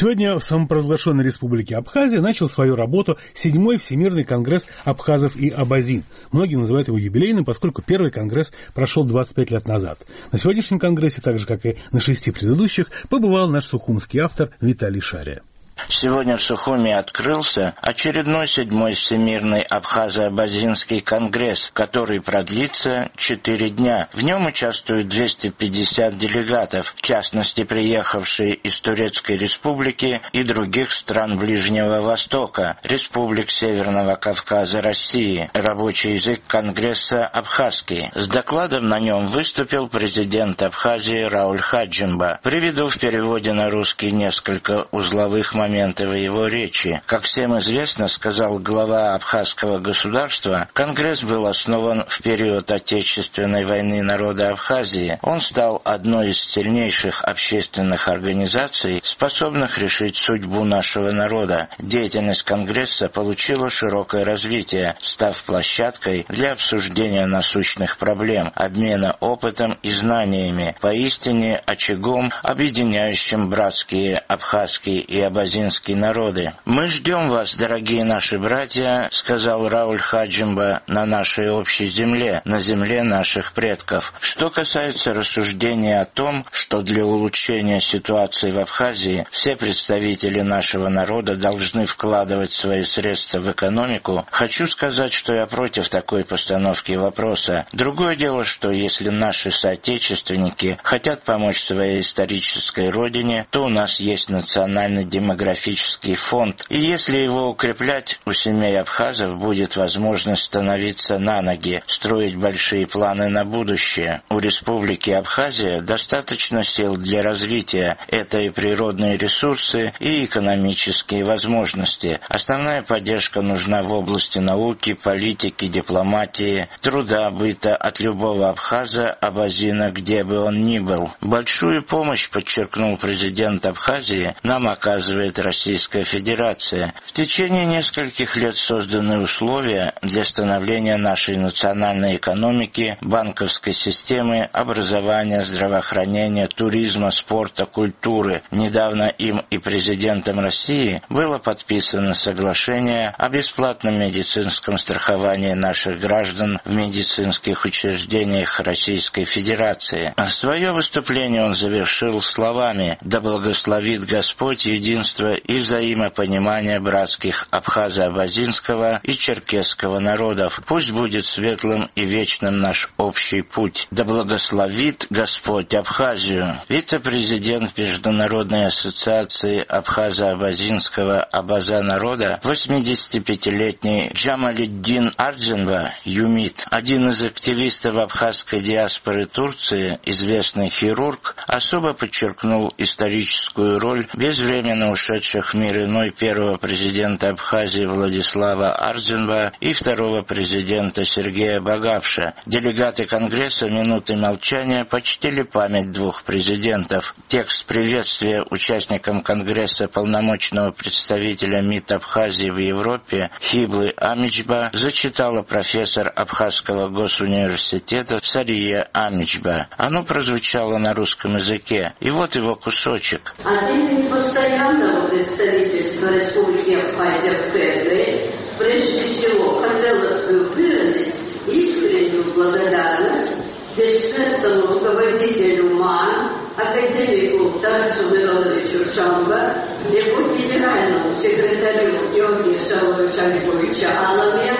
Сегодня в самопровозглашенной республике Абхазия начал свою работу 7-й Всемирный конгресс абхазов и абазин. Многие называют его юбилейным, поскольку первый конгресс прошел 25 лет назад. На сегодняшнем конгрессе, так же как и на 6 предыдущих, побывал наш сухумский автор Виталий Шария. Сегодня в Сухуми открылся очередной 7-й Всемирный Абхазо-Абазинский конгресс, который продлится 4 дня. В нем участвуют 250 делегатов, в частности приехавшие из Турецкой Республики и других стран Ближнего Востока, республик Северного Кавказа, России. Рабочий язык конгресса абхазский. С докладом на нем выступил президент Абхазии Рауль Хаджимба. Приведу в переводе на русский несколько узловых моментов его речи. Как всем известно, сказал глава абхазского государства, конгресс был основан в период Отечественной войны народа Абхазии. Он стал одной из сильнейших общественных организаций, способных решить судьбу нашего народа. Деятельность конгресса получила широкое развитие, став площадкой для обсуждения насущных проблем, обмена опытом и знаниями, поистине очагом, объединяющим братские абхазские и абазинские народы. «Мы ждем вас, дорогие наши братья», — сказал Рауль Хаджимба, — «на нашей общей земле, на земле наших предков». Что касается рассуждения о том, что для улучшения ситуации в Абхазии все представители нашего народа должны вкладывать свои средства в экономику, хочу сказать, что я против такой постановки вопроса. Другое дело, что если наши соотечественники хотят помочь своей исторической родине, то у нас есть национальный демографический фонд, и если его укреплять, у семей абхазов будет возможность становиться на ноги, строить большие планы на будущее. У республики Абхазия достаточно сил для развития, это и природные ресурсы, и экономические возможности. Основная поддержка нужна в области науки, политики, дипломатии, труда, быта от любого абхаза, абазина, где бы он ни был. Большую помощь, подчеркнул президент Абхазии, нам оказывает Российская Федерация. В течение нескольких лет созданы условия для становления нашей национальной экономики, банковской системы, образования, здравоохранения, туризма, спорта, культуры. Недавно им и президентом России было подписано соглашение о бесплатном медицинском страховании наших граждан в медицинских учреждениях Российской Федерации. Свое выступление он завершил словами: «Да благословит Господь единство и взаимопонимание братских абхазо-абазинского и черкесского народов. Пусть будет светлым и вечным наш общий путь. Да благословит Господь Абхазию». Вице-президент Международной ассоциации абхазо-абазинского абаза народа, 85-летний Джамалиддин Ардзинба Юмит, один из активистов абхазской диаспоры Турции, известный хирург, особо подчеркнул историческую роль безвременно ушедших в мир иной первого президента Абхазии Владислава Ардзинба и второго президента Сергея Багапша. Делегаты Конгресса минутой молчания почтили память двух президентов. Текст приветствия участникам Конгресса полномочного представителя МИД Абхазии в Европе Хиблы Амичба зачитала профессор Абхазского госуниверситета Сария Амичба. Оно прозвучало на русском языке. И вот его кусочек. Постоянного представительства Республики Абхазия в КНДР прежде всего хотелось бы выразить искреннюю благодарность бессмертному руководителю МАН, академику Тарасу Мироновичу Шамба, его генеральному секретарю Георгию Шаловича Львовича Аламе,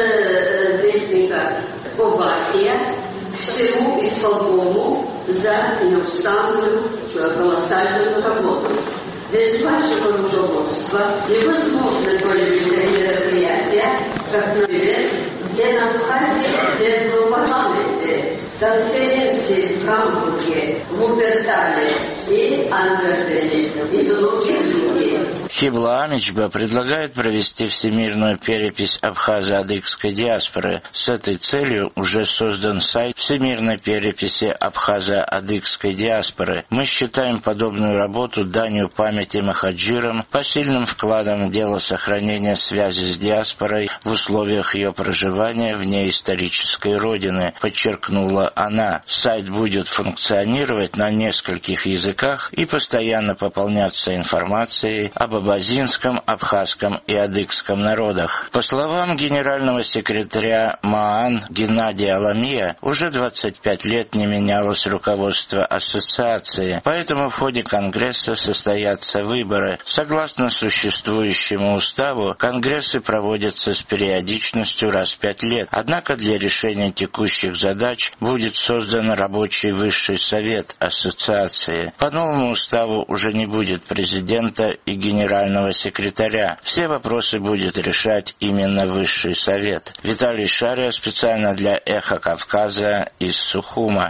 советника Побахия, всему исполкому за неустанную колоссальную работу. Без вашего руководства невозможно провести мероприятия, как, например, День Абхазии, День в парламенте, конференции в Гамбурге, в Вупертале и Антверпене и других других. Хибла Амичба предлагает провести всемирную перепись абхазо-адыгской диаспоры. С этой целью уже создан сайт всемирной переписи абхазо-адыгской диаспоры. Мы считаем подобную работу данью памяти махаджирам, посильным вкладом в дело сохранения связи с диаспорой в условиях ее проживания вне исторической родины, подчеркнула сайт будет функционировать на нескольких языках и постоянно пополняться информацией об абазинском, абхазском и адыгском народах. По словам генерального секретаря МААН Геннадия Аламия, уже 25 лет не менялось руководство ассоциации, поэтому в ходе Конгресса состоятся выборы. Согласно существующему уставу, Конгрессы проводятся с периодичностью раз в 5 лет. Однако для решения текущих задач будет создан рабочий высший совет ассоциации. По новому уставу уже не будет президента и генерального секретаря. Все вопросы будет решать именно высший совет. Виталий Шария специально для «Эхо Кавказа» из Сухума.